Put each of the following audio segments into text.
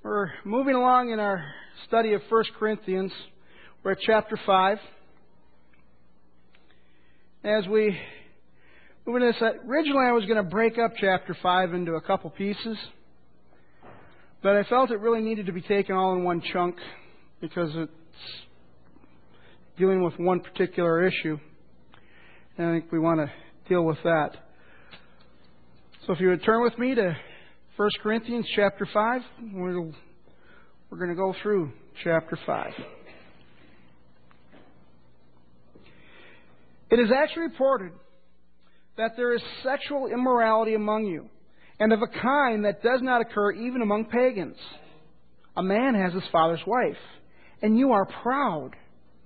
We're moving along in our study of 1 Corinthians. We're at chapter 5. As we move into this, originally I was going to break up chapter 5 into a couple pieces, but I felt it really needed to be taken all in one chunk because it's dealing with one particular issue, and I think we want to deal with that. So if you would turn with me to 1 Corinthians chapter 5, we're going to go through chapter 5. It is actually reported that there is sexual immorality among you, and of a kind that does not occur even among pagans. A man has his father's wife, and you are proud.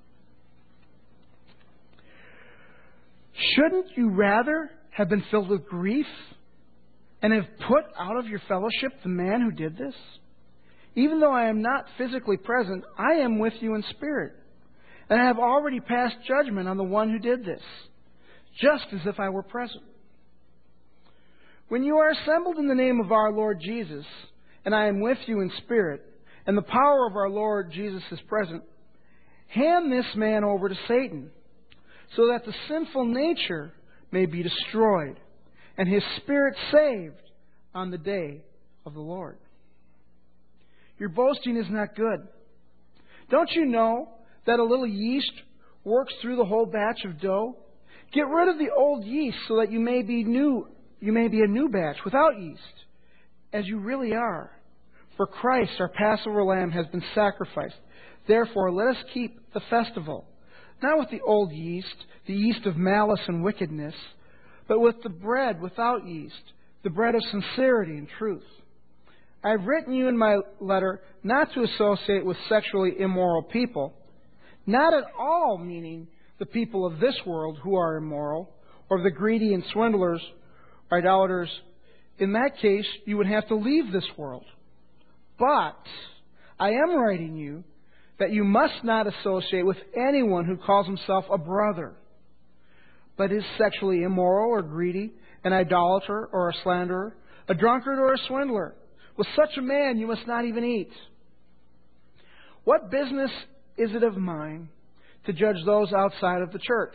Shouldn't you rather have been filled with grief and have put out of your fellowship the man who did this? Even though I am not physically present, I am with you in spirit, and I have already passed judgment on the one who did this, just as if I were present. When you are assembled in the name of our Lord Jesus, and I am with you in spirit, and the power of our Lord Jesus is present, hand this man over to Satan, so that the sinful nature may be destroyed, and his spirit saved on the day of the Lord. Your boasting is not good. Don't you know that a little yeast works through the whole batch of dough? Get rid of the old yeast so that you may be a new batch without yeast, as you really are. For Christ, our Passover lamb, has been sacrificed. Therefore, let us keep the festival, not with the old yeast, the yeast of malice and wickedness, but with the bread without yeast, the bread of sincerity and truth. I have written you in my letter not to associate with sexually immoral people, not at all meaning the people of this world who are immoral, or the greedy and swindlers, idolaters. In that case, you would have to leave this world. But I am writing you that you must not associate with anyone who calls himself a brother, but is sexually immoral or greedy, an idolater or a slanderer, a drunkard or a swindler. With such a man you must not even eat. What business is it of mine to judge those outside of the church?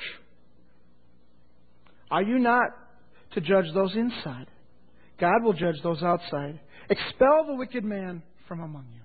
Are you not to judge those inside? God will judge those outside. Expel the wicked man from among you.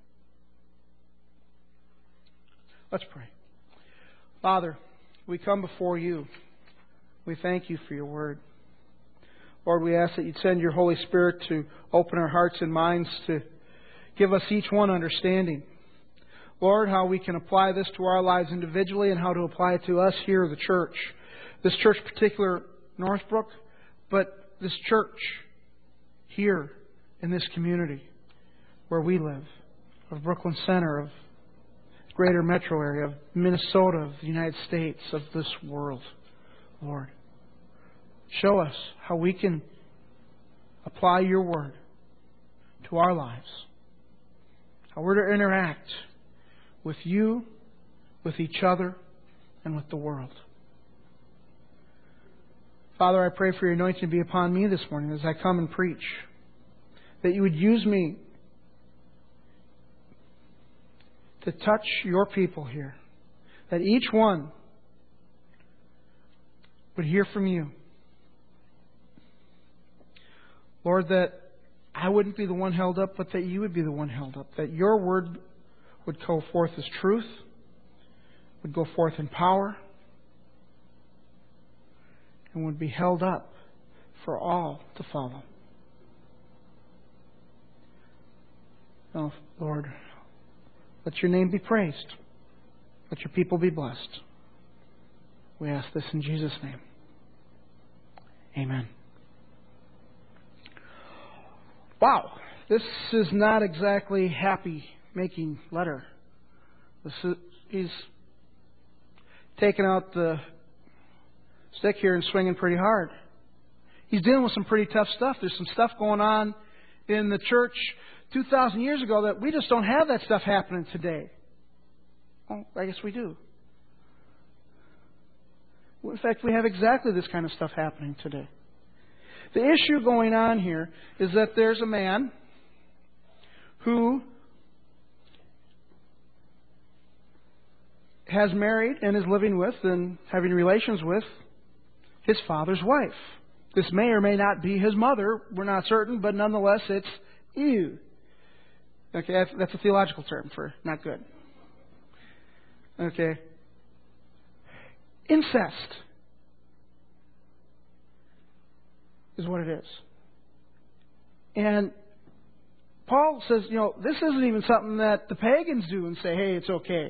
Let's pray. Father, we come before you. We thank you for your word. Lord, we ask that you'd send your Holy Spirit to open our hearts and minds to give us each one understanding. Lord, how we can apply this to our lives individually and how to apply it to us here, the church. This church, particular Northbrook, but this church here in this community where we live, of Brooklyn Center, of the greater metro area, of Minnesota, of the United States, of this world. Lord, show us how we can apply your word to our lives. How we're to interact with you, with each other, and with the world. Father, I pray for your anointing to be upon me this morning as I come and preach. That you would use me to touch your people here. That each one would hear from you. Lord, that I wouldn't be the one held up, but that you would be the one held up. That your word would go forth as truth, would go forth in power, and would be held up for all to follow. Oh, Lord, let your name be praised. Let your people be blessed. We ask this in Jesus' name. Amen. Wow, this is not exactly happy-making letter. He's taking out the stick here and swinging pretty hard. He's dealing with some pretty tough stuff. There's some stuff going on in the church 2,000 years ago that we just don't have that stuff happening today. Well, I guess we do. In fact, we have exactly this kind of stuff happening today. The issue going on here is that there's a man who has married and is living with and having relations with his father's wife. This may or may not be his mother. We're not certain, but nonetheless, it's Eve. Okay, that's a theological term for not good. Okay. Incest is what it is. And Paul says, this isn't even something that the pagans do and say, hey, it's okay.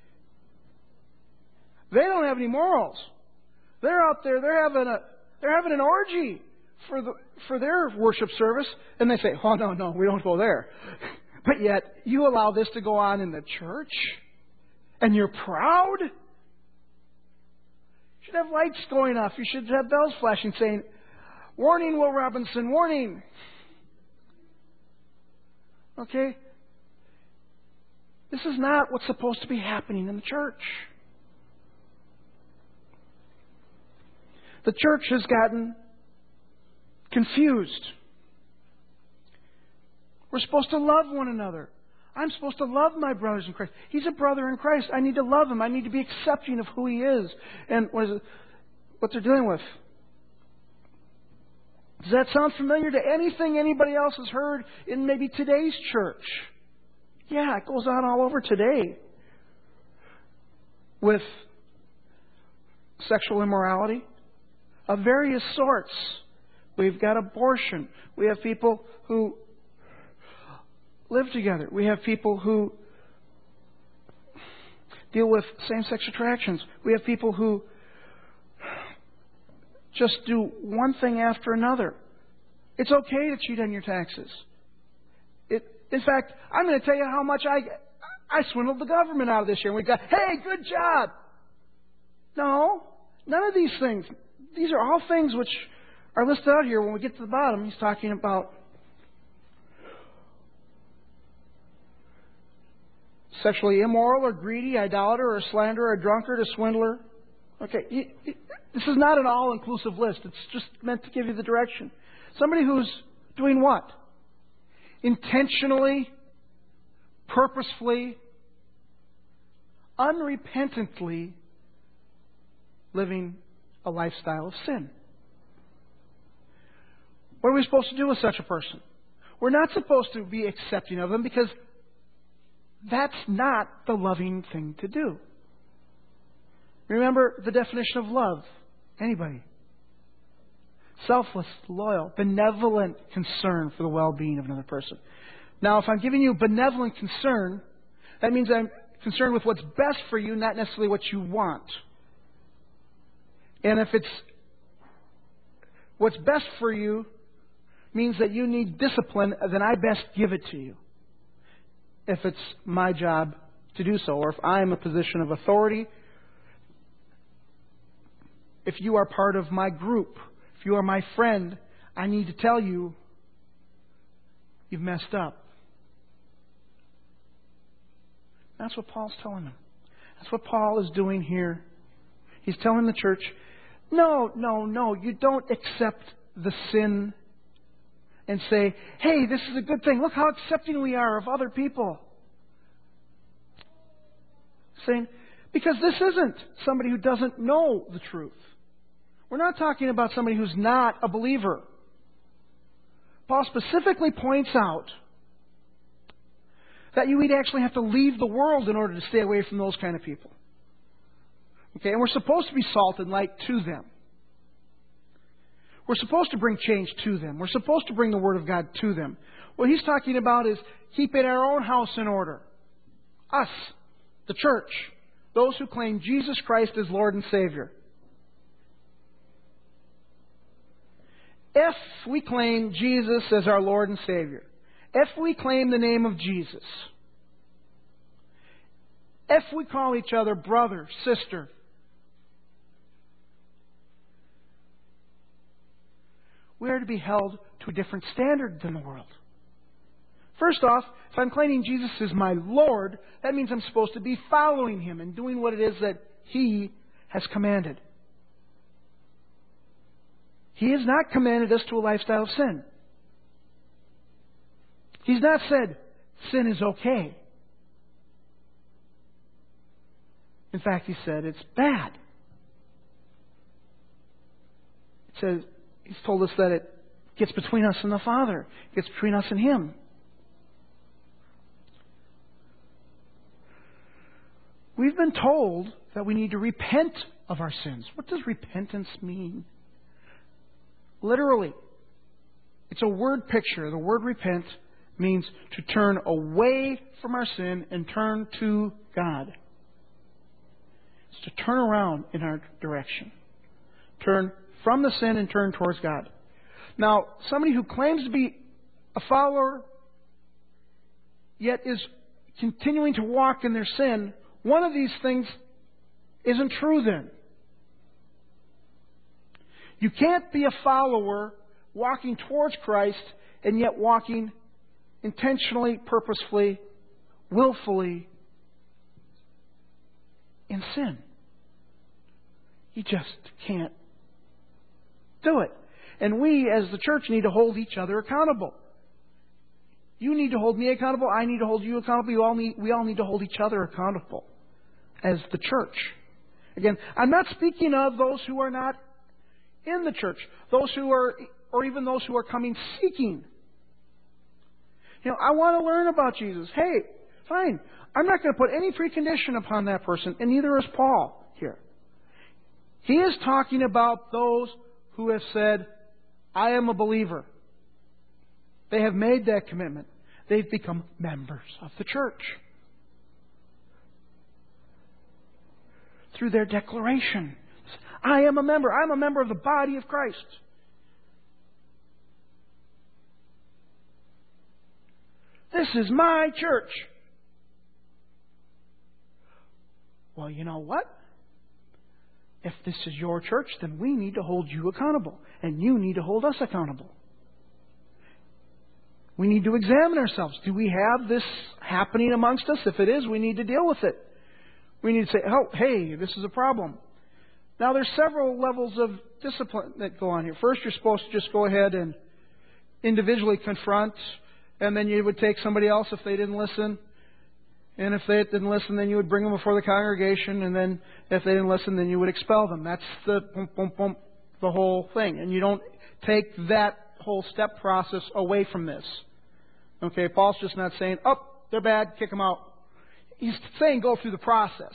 They don't have any morals. They're out there, they're having an orgy for their worship service, and they say, oh, no, we don't go there. But yet, you allow this to go on in the church? And you're proud? You should have lights going off. You should have bells flashing saying, warning, Will Robinson, warning. Okay? This is not what's supposed to be happening in the church. The church has gotten confused. We're supposed to love one another. I'm supposed to love my brothers in Christ. He's a brother in Christ. I need to love him. I need to be accepting of who he is and what they're dealing with. Does that sound familiar to anything anybody else has heard in maybe today's church? Yeah, it goes on all over today. With sexual immorality of various sorts. We've got abortion. We have people who live together. We have people who deal with same-sex attractions. We have people who just do one thing after another. It's okay to cheat on your taxes. In fact, I'm going to tell you how much I swindled the government out of this year. And we've got, hey, good job. No, none of these things. These are all things which are listed out here. When we get to the bottom, he's talking about sexually immoral or greedy, idolater or slanderer, a drunkard, a swindler. Okay, this is not an all-inclusive list. It's just meant to give you the direction. Somebody who's doing what? Intentionally, purposefully, unrepentantly living a lifestyle of sin. What are we supposed to do with such a person? We're not supposed to be accepting of them because that's not the loving thing to do. Remember the definition of love. Anybody? Selfless, loyal, benevolent concern for the well-being of another person. Now, if I'm giving you benevolent concern, that means I'm concerned with what's best for you, not necessarily what you want. And if it's what's best for you means that you need discipline, then I best give it to you. If it's my job to do so, or if I'm a position of authority, if you are part of my group, if you are my friend, I need to tell you, you've messed up. That's what Paul's telling them. That's what Paul is doing here. He's telling the church, no, you don't accept the sin and say, hey, this is a good thing. Look how accepting we are of other people. Saying, because this isn't somebody who doesn't know the truth. We're not talking about somebody who's not a believer. Paul specifically points out that you would actually have to leave the world in order to stay away from those kind of people. Okay, and we're supposed to be salt and light to them. We're supposed to bring change to them. We're supposed to bring the Word of God to them. What he's talking about is keeping our own house in order. Us, the church, those who claim Jesus Christ as Lord and Savior. If we claim Jesus as our Lord and Savior, if we claim the name of Jesus, if we call each other brother, sister, we are to be held to a different standard than the world. First off, if I'm claiming Jesus as my Lord, that means I'm supposed to be following Him and doing what it is that He has commanded. He has not commanded us to a lifestyle of sin. He's not said sin is okay. In fact, He said it's bad. It says, He's told us that it gets between us and the Father. It gets between us and Him. We've been told that we need to repent of our sins. What does repentance mean? Literally, it's a word picture. The word repent means to turn away from our sin and turn to God. It's to turn around in our direction. Turn from the sin and turn towards God. Now, somebody who claims to be a follower, yet is continuing to walk in their sin, one of these things isn't true then. You can't be a follower walking towards Christ and yet walking intentionally, purposefully, willfully in sin. You just can't do it. And we, as the church, need to hold each other accountable. You need to hold me accountable. I need to hold you accountable. We all need to hold each other accountable as the church. Again, I'm not speaking of those who are not in the church, those who are, or even those who are coming seeking. You know, I want to learn about Jesus. Hey, fine. I'm not going to put any precondition upon that person, and neither is Paul here. He is talking about those who have said, I am a believer. They have made that commitment. They've become members of the church. Through their declaration. I am a member. I'm a member of the body of Christ. This is my church. Well, you know what? If this is your church, then we need to hold you accountable. And you need to hold us accountable. We need to examine ourselves. Do we have this happening amongst us? If it is, we need to deal with it. We need to say, oh, hey, this is a problem. Now, there's several levels of discipline that go on here. First, you're supposed to just go ahead and individually confront, and then you would take somebody else if they didn't listen. And if they didn't listen, then you would bring them before the congregation, and then if they didn't listen, then you would expel them. That's the the whole thing. And you don't take that whole step process away from this. Okay, Paul's just not saying, oh, they're bad, kick them out. He's saying go through the process.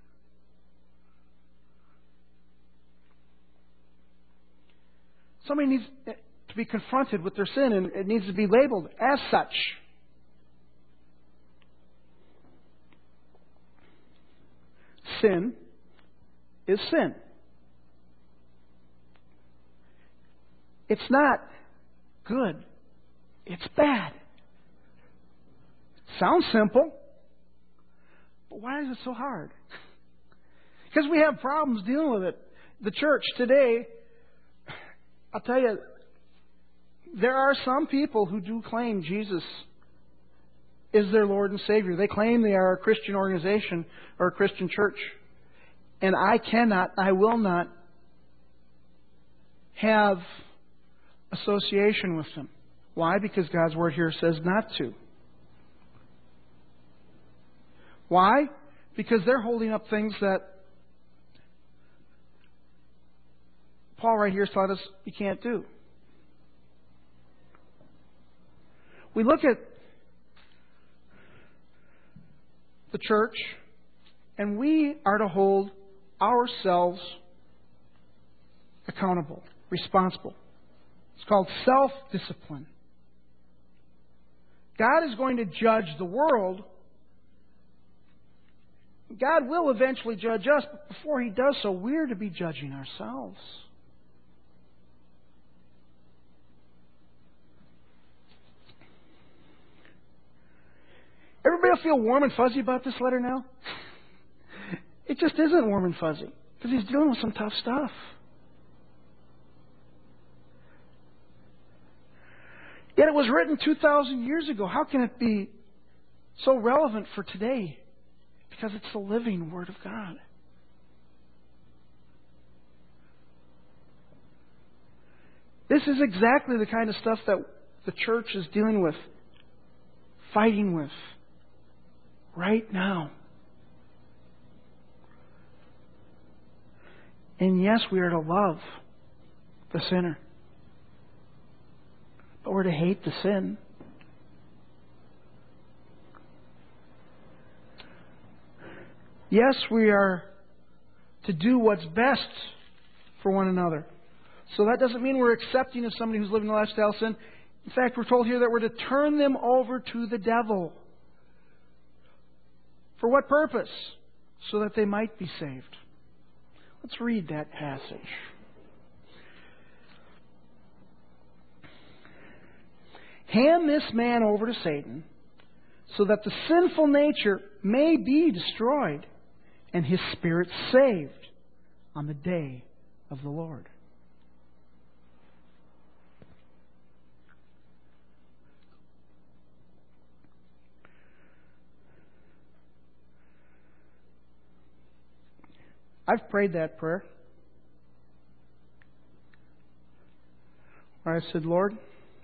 Somebody needs to be confronted with their sin, and it needs to be labeled as such. Sin is sin. It's not good. It's bad. Sounds simple, but why is it so hard? Because we have problems dealing with it. The church today, I'll tell you, there are some people who do claim Jesus is their Lord and Savior. They claim they are a Christian organization or a Christian church. And I will not have association with them. Why? Because God's Word here says not to. Why? Because they're holding up things that Paul right here has taught us you can't do. We look at the church, and we are to hold ourselves accountable, responsible. It's called self-discipline. God is going to judge the world. God will eventually judge us, but before He does so, we're to be judging ourselves. Everybody feel warm and fuzzy about this letter now? It just isn't warm and fuzzy, because he's dealing with some tough stuff. Yet it was written 2,000 years ago. How can it be so relevant for today? Because it's the living Word of God. This is exactly the kind of stuff that the church is dealing with, fighting with, right now. And yes, we are to love the sinner. But we're to hate the sin. Yes, we are to do what's best for one another. So that doesn't mean we're accepting of somebody who's living a lifestyle sin. In fact, we're told here that we're to turn them over to the devil. For what purpose? So that they might be saved. Let's read that passage. Hand this man over to Satan, so that the sinful nature may be destroyed and his spirit saved on the day of the Lord. I've prayed that prayer, where I said, Lord,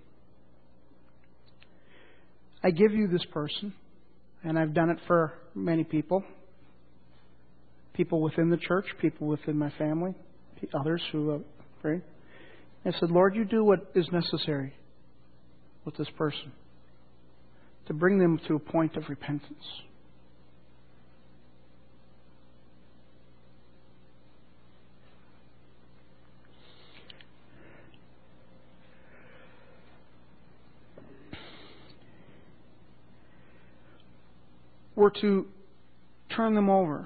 I give you this person, and I've done it for many people. People within the church, people within my family, others who have prayed. I said, Lord, you do what is necessary with this person to bring them to a point of repentance. We're to turn them over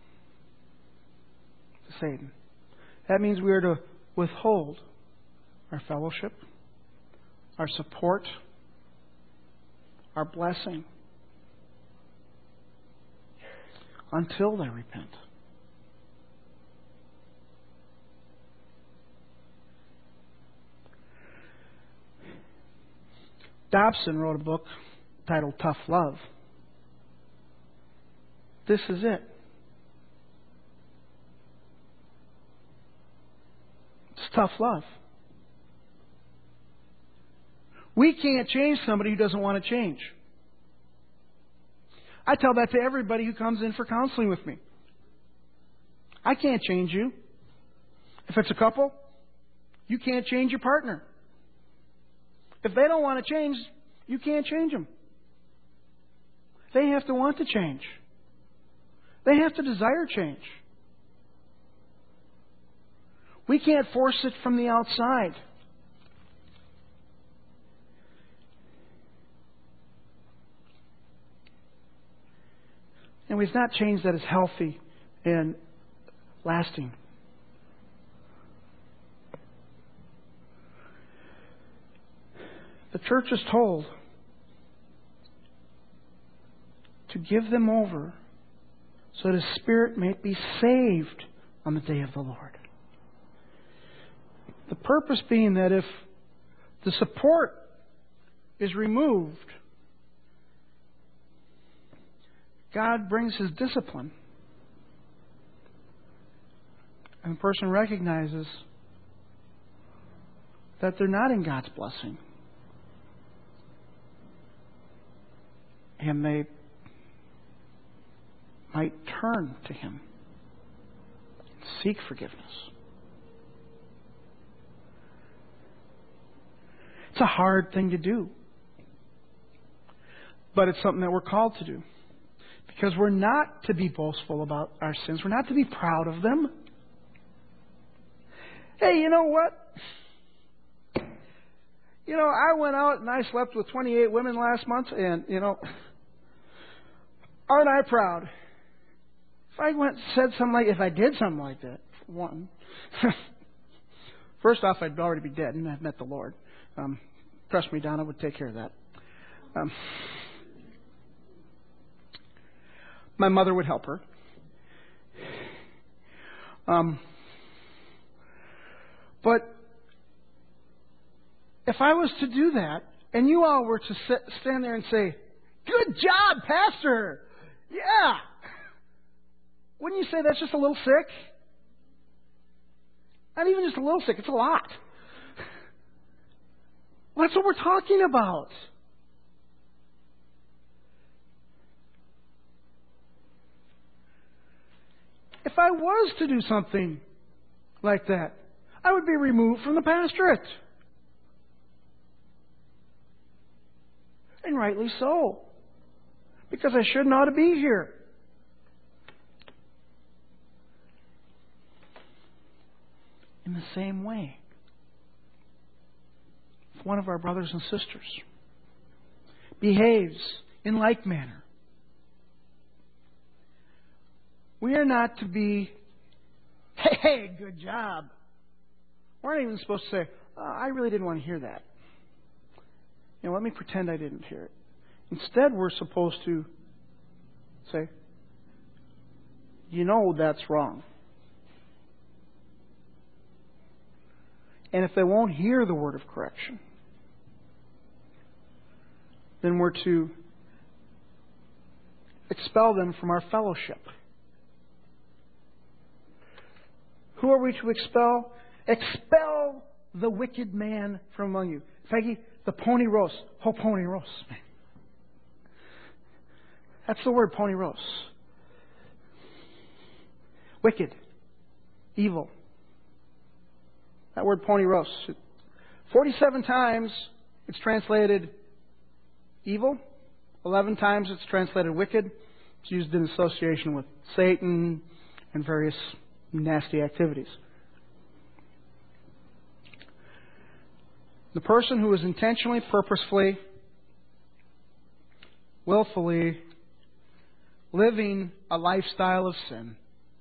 to Satan. That means we are to withhold our fellowship, our support, our blessing until they repent. Dobson wrote a book titled Tough Love. This is it. It's tough love. We can't change somebody who doesn't want to change. I tell that to everybody who comes in for counseling with me. I can't change you. If it's a couple, you can't change your partner. If they don't want to change, you can't change them. They have to want to change. They have to desire change. We can't force it from the outside. And we've not changed that is healthy and lasting. The church is told to give them over so that his spirit may be saved on the day of the Lord. The purpose being that if the support is removed, God brings his discipline. And the person recognizes that they're not in God's blessing. And they might turn to him and seek forgiveness. It's a hard thing to do. But it's something that we're called to do. Because we're not to be boastful about our sins. We're not to be proud of them. Hey, you know what? I went out and I slept with 28 women last month, and, aren't I proud? If I if I did something like that, for one, first off, I'd already be dead and I've met the Lord. Trust me, Donna would take care of that. My mother would help her. But if I was to do that, and you all were to stand there and say, "Good job, Pastor! Yeah!" Wouldn't you say that's just a little sick? Not even just a little sick, it's a lot. Well, that's what we're talking about. If I was to do something like that, I would be removed from the pastorate. And rightly so. Because I shouldn't ought to be here. In the same way, if one of our brothers and sisters behaves in like manner, we are not to be, hey, good job. We're not even supposed to say, oh, I really didn't want to hear that. Let me pretend I didn't hear it. Instead, we're supposed to say, that's wrong. And if they won't hear the word of correction, then we're to expel them from our fellowship. Who are we to expel? Expel the wicked man from among you. Peggy, the ponyros. Ponyros. That's the word, ponyros. Wicked. Evil. That word ponyros. 47 times it's translated evil. 11 times it's translated wicked. It's used in association with Satan and various nasty activities. The person who is intentionally, purposefully, willfully living a lifestyle of sin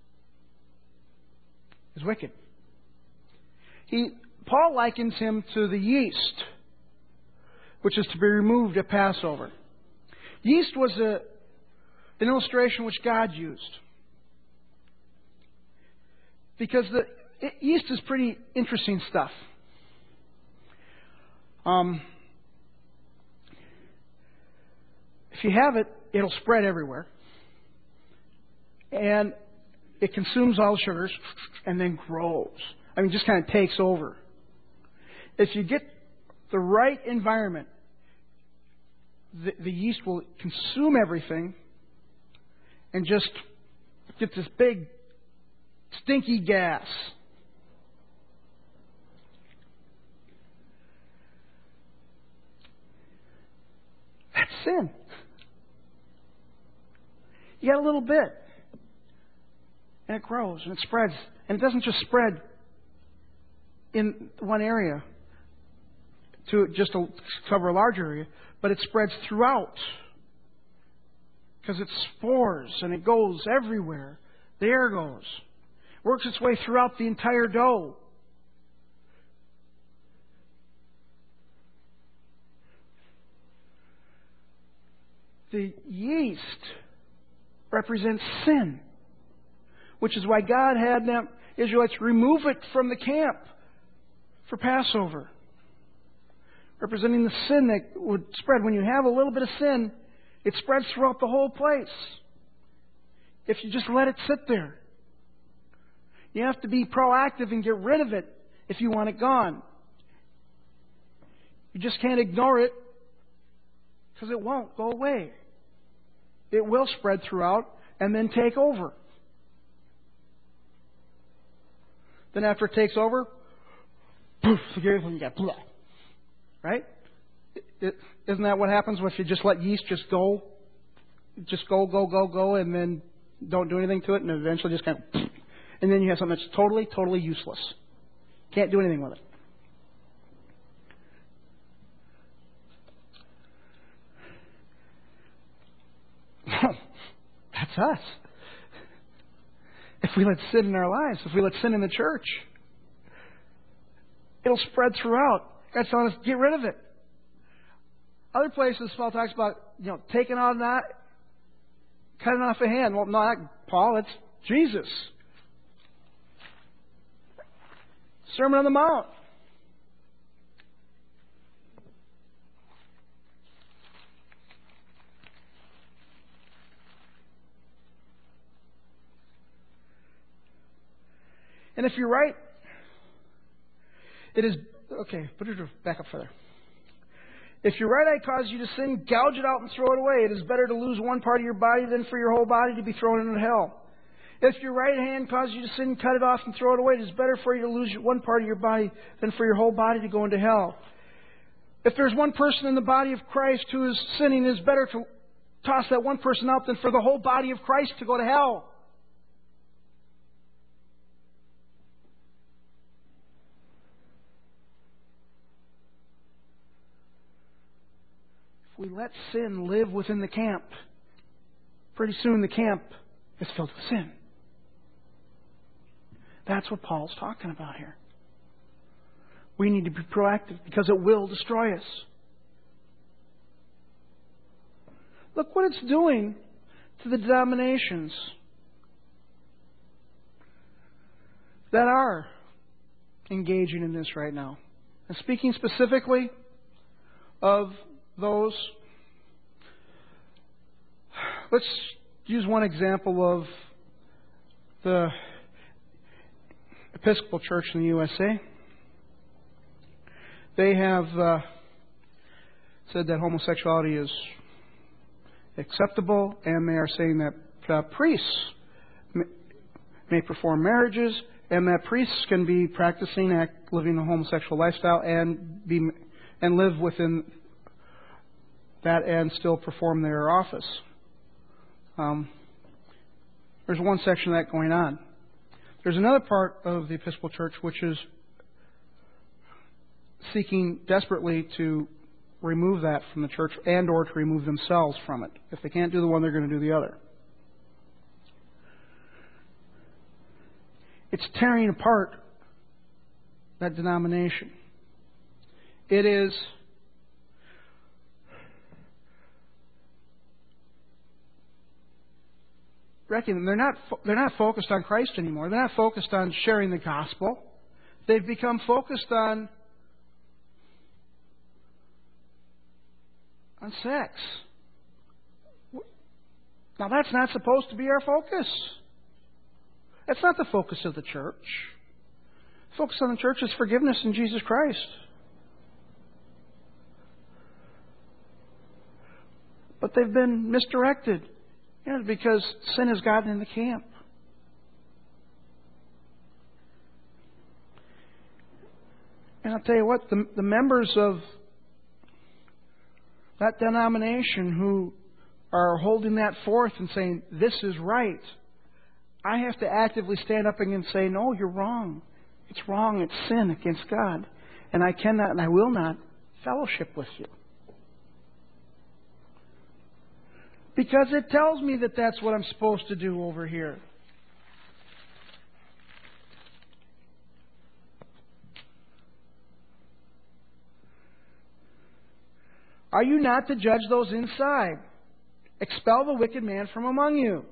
is wicked. Paul likens him to the yeast, which is to be removed at Passover. Yeast was an illustration which God used. Because yeast is pretty interesting stuff. If you have it, it'll spread everywhere. And it consumes all the sugars and then grows. Just kind of takes over. If you get the right environment, the yeast will consume everything and just get this big, stinky gas. That's sin. You got a little bit. And it grows and it spreads. And it doesn't just spread in one area to cover a large area, but it spreads throughout. Because it's spores and it goes everywhere. The air goes. Works its way throughout the entire dough. The yeast represents sin, which is why God had the Israelites remove it from the camp for Passover, representing the sin that would spread. When you have a little bit of sin, it spreads throughout the whole place if you just let it sit there. You have to be proactive and get rid of it if you want it gone. You just can't ignore it because it won't go away. It will spread throughout and then take over. Then after it takes over, poof, you got blah. Right? Isn't that what happens if you just let yeast just go? Just go, and then don't do anything to it, and eventually just kind of... And then you have something that's totally useless. Can't do anything with it. That's us. If we let sin in our lives, if we let sin in the church, it'll spread throughout. God's telling us, get rid of it. Other places, Paul talks about, taking on that, cutting off a hand. Well, not Paul, it's Jesus. Sermon on the Mount. And if you're right, it is... Okay, back up further. If your right eye causes you to sin, gouge it out and throw it away. It is better to lose one part of your body than for your whole body to be thrown into hell. If your right hand causes you to sin, cut it off and throw it away. It is better for you to lose one part of your body than for your whole body to go into hell. If there's one person in the body of Christ who is sinning, it is better to toss that one person out than for the whole body of Christ to go to hell. If we let sin live within the camp, pretty soon the camp is filled with sin. That's what Paul's talking about here. We need to be proactive because it will destroy us. Look what it's doing to the denominations that are engaging in this right now. And speaking specifically of those, let's use one example of the Episcopal Church in the USA. They have said that homosexuality is acceptable, and they are saying that priests may perform marriages, and that priests can be practicing, living a homosexual lifestyle, and live within that and still perform their office. There's one section of that going on. There's another part of the Episcopal Church which is seeking desperately to remove that from the church and or to remove themselves from it. If they can't do the one, they're going to do the other. It's tearing apart that denomination. It is they're not focused on Christ anymore. They're not focused on sharing the gospel. They've become focused on sex. Now that's not supposed to be our focus. That's not the focus of the church. The focus on the church is forgiveness in Jesus Christ. But they've been misdirected. Because sin has gotten in the camp. And I'll tell you what, the members of that denomination who are holding that forth and saying, this is right, I have to actively stand up and say, no, you're wrong. It's wrong. It's sin against God. And I cannot and I will not fellowship with you. Because it tells me that that's what I'm supposed to do over here. Are you not to judge those inside? Expel the wicked man from among you.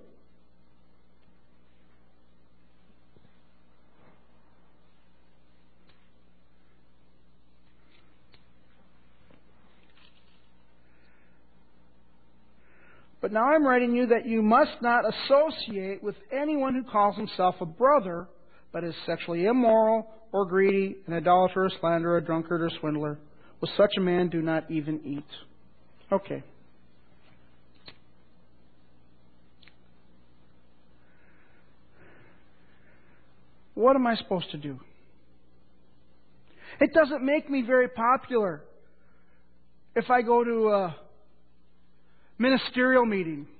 But now I'm writing you that you must not associate with anyone who calls himself a brother, but is sexually immoral, or greedy, an idolater, a slanderer, a drunkard, or swindler. With such a man, do not even eat. Okay. What am I supposed to do? It doesn't make me very popular if I go to a ministerial meeting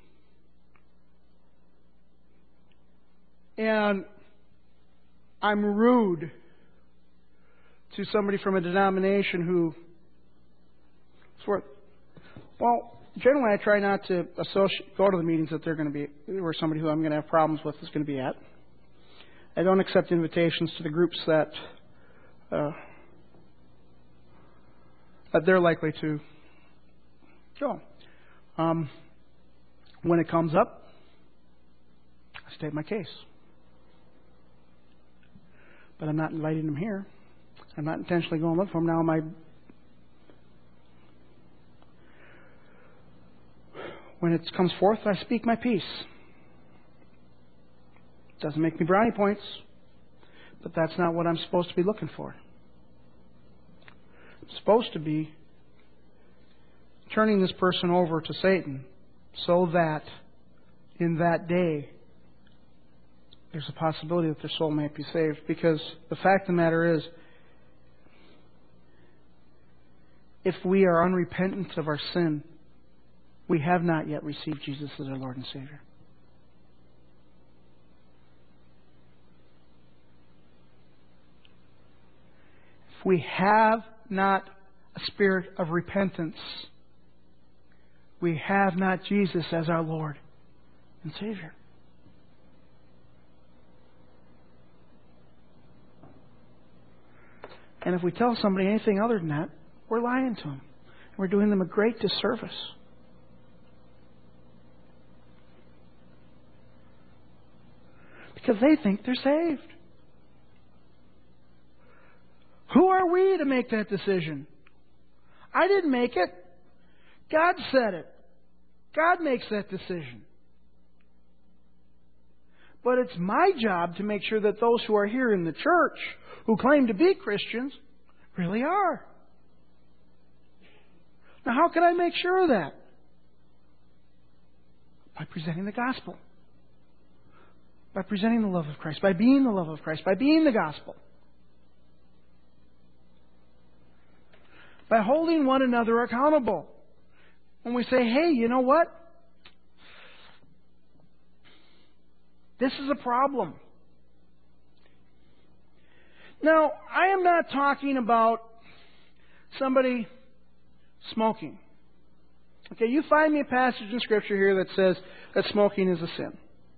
and I'm rude to somebody from a denomination who swear. Well, generally I try not to go to the meetings that they're going to be, where somebody who I'm going to have problems with is going to be at. I don't accept invitations to the groups that they're likely to go. When it comes up, I state my case. But I'm not inviting them here. I'm not intentionally going to look for them. Now, when it comes forth, I speak my piece. Doesn't make me brownie points, but that's not what I'm supposed to be looking for. I'm supposed to be turning this person over to Satan so that in that day there's a possibility that their soul may be saved. Because the fact of the matter is, if we are unrepentant of our sin, we have not yet received Jesus as our Lord and Savior. If we have not a spirit of repentance, we have not Jesus as our Lord and Savior. And if we tell somebody anything other than that, we're lying to them. We're doing them a great disservice. Because they think they're saved. Who are we to make that decision? I didn't make it. God said it. God makes that decision. But it's my job to make sure that those who are here in the church, who claim to be Christians, really are. Now, how can I make sure of that? By presenting the gospel. By presenting the love of Christ. By being the love of Christ. By being the gospel. By holding one another accountable. When we say, hey, you know what? This is a problem. Now, I am not talking about somebody smoking. Okay, you find me a passage in Scripture here that says that smoking is a sin.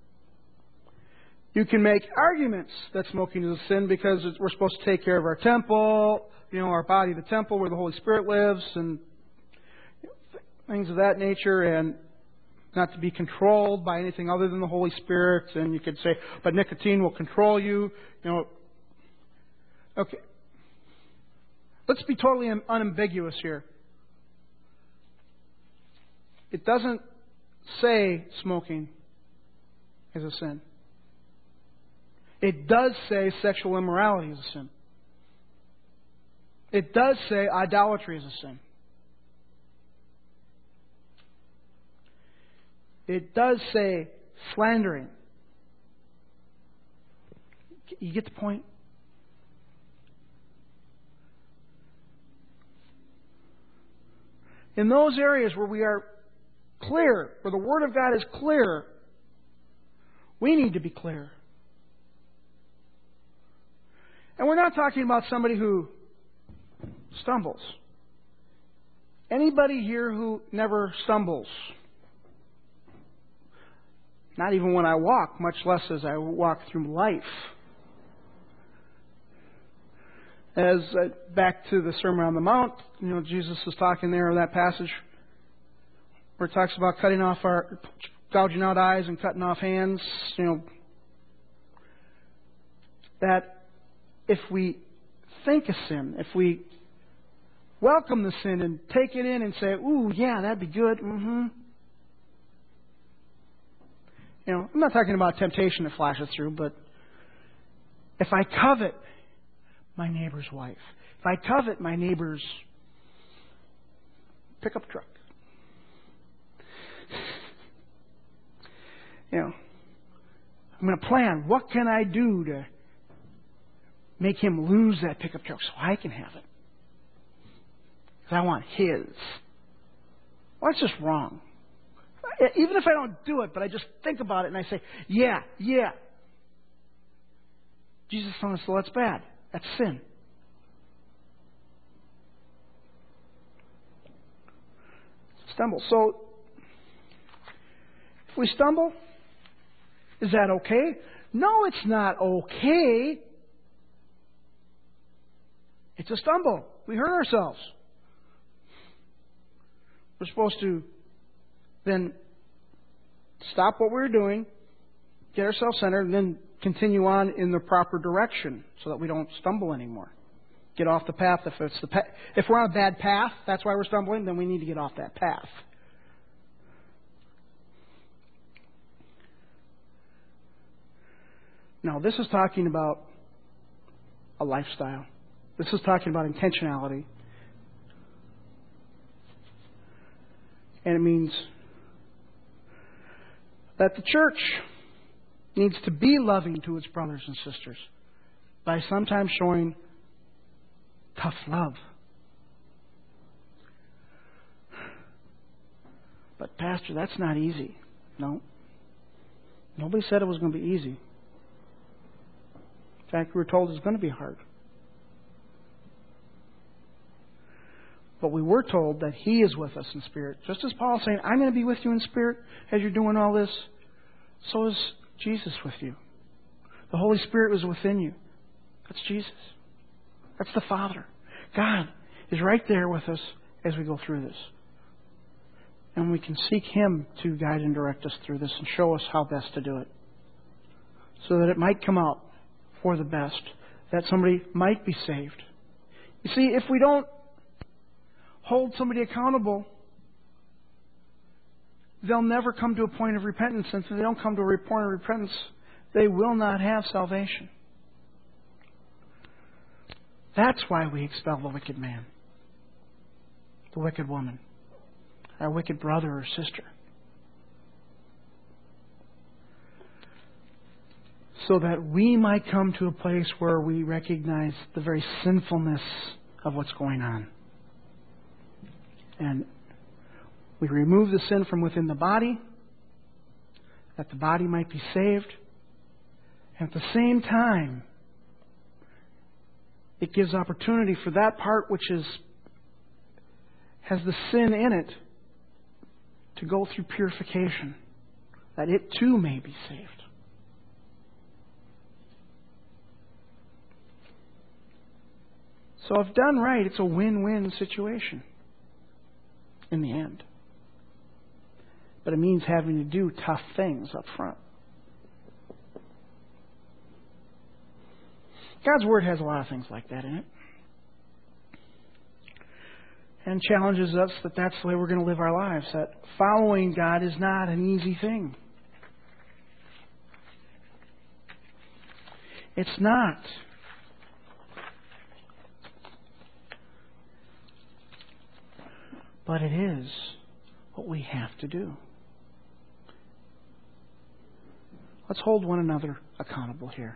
You can make arguments that smoking is a sin because we're supposed to take care of our temple, our body, the temple where the Holy Spirit lives, and things of that nature, and not to be controlled by anything other than the Holy Spirit. And you could say, but nicotine will control you. Okay. Let's be totally unambiguous here. It doesn't say smoking is a sin. It does say sexual immorality is a sin. It does say idolatry is a sin. It does say slandering. You get the point? In those areas where we are clear, where the Word of God is clear, we need to be clear. And we're not talking about somebody who stumbles. Anybody here who never stumbles? Not even when I walk, much less as I walk through life. As back to the Sermon on the Mount, Jesus is talking there in that passage where it talks about gouging out eyes and cutting off hands. That if we think a sin, if we welcome the sin and take it in and say, ooh, yeah, that'd be good. I'm not talking about temptation that flashes through, but if I covet my neighbor's wife, if I covet my neighbor's pickup truck, I'm going to plan, what can I do to make him lose that pickup truck so I can have it? Because I want his. Well, that's just wrong. Even if I don't do it, but I just think about it and I say, yeah. Jesus telling us, well, that's bad. That's sin. Stumble. So, if we stumble, is that okay? No, it's not okay. It's a stumble. We hurt ourselves. We're supposed to then stop what we're doing, get ourselves centered, and then continue on in the proper direction so that we don't stumble anymore. Get off the path. If we're on a bad path, that's why we're stumbling, then we need to get off that path. Now, this is talking about a lifestyle. This is talking about intentionality. And it means that the church needs to be loving to its brothers and sisters by sometimes showing tough love. But Pastor, that's not easy. No. Nobody said it was going to be easy. In fact, we were told it's going to be hard. But we were told that He is with us in spirit. Just as Paul is saying, I'm going to be with you in spirit as you're doing all this, so is Jesus with you. The Holy Spirit was within you. That's Jesus. That's the Father. God is right there with us as we go through this. And we can seek Him to guide and direct us through this and show us how best to do it. So that it might come out for the best. That somebody might be saved. You see, if we don't hold somebody accountable, they'll never come to a point of repentance. And if they don't come to a point of repentance, they will not have salvation. That's why we expel the wicked man, the wicked woman, our wicked brother or sister. So that we might come to a place where we recognize the very sinfulness of what's going on. And we remove the sin from within the body, that the body might be saved. And at the same time, it gives opportunity for that part which has the sin in it to go through purification, that it too may be saved. So if done right, it's a win-win situation in the end. But it means having to do tough things up front. God's Word has a lot of things like that in it. And challenges us that that's the way we're going to live our lives. That following God is not an easy thing. It's not. But it is what we have to do. Let's hold one another accountable here.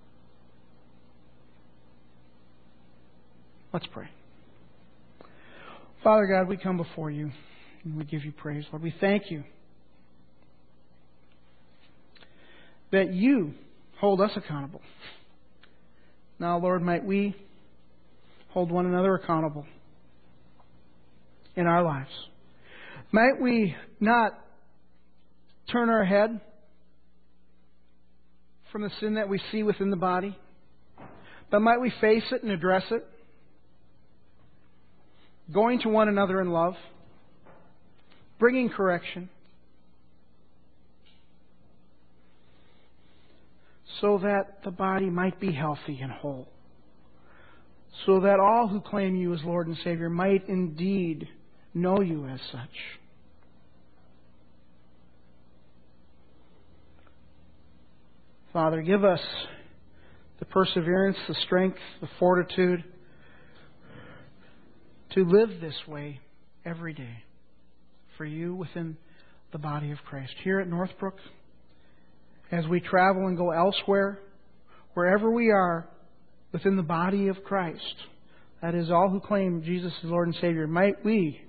Let's pray. Father God, we come before you and we give you praise. Lord, we thank you that you hold us accountable. Now, Lord, might we hold one another accountable in our lives. Might we not turn our head from the sin that we see within the body, but might we face it and address it, going to one another in love, bringing correction, so that the body might be healthy and whole, so that all who claim you as Lord and Savior might indeed know you as such. Father, give us the perseverance, the strength, the fortitude to live this way every day for you within the body of Christ. Here at Northbrook, as we travel and go elsewhere, wherever we are within the body of Christ, that is, all who claim Jesus as Lord and Savior, might we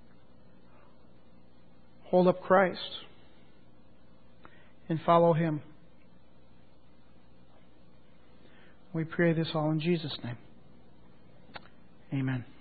hold up Christ and follow Him. We pray this all in Jesus' name. Amen.